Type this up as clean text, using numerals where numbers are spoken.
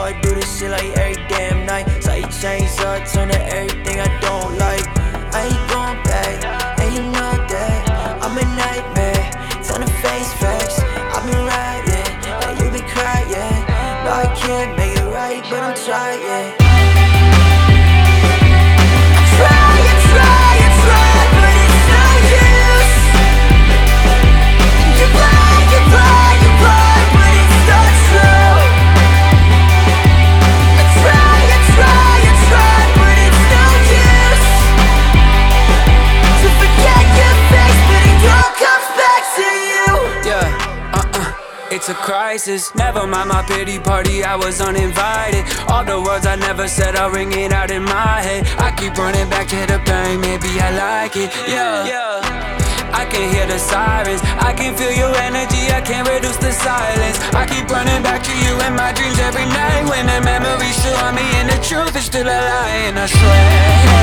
I do this shit like every damn night. So you change up, turn to everything I don't like. I ain't going back, and you know that I'm a nightmare, time to face facts. I've been riding, and you been crying. No, I can't make it right, but I'm trying. It's a crisis, never mind my pity party, I was uninvited. All the words I never said are ringing out in my head. I keep running back to the pain, maybe I like it, yeah. I can hear the sirens, I can feel your energy, I can't reduce the silence. I keep running back to you in my dreams every night, when the memories show me and the truth is still a lie, and I swear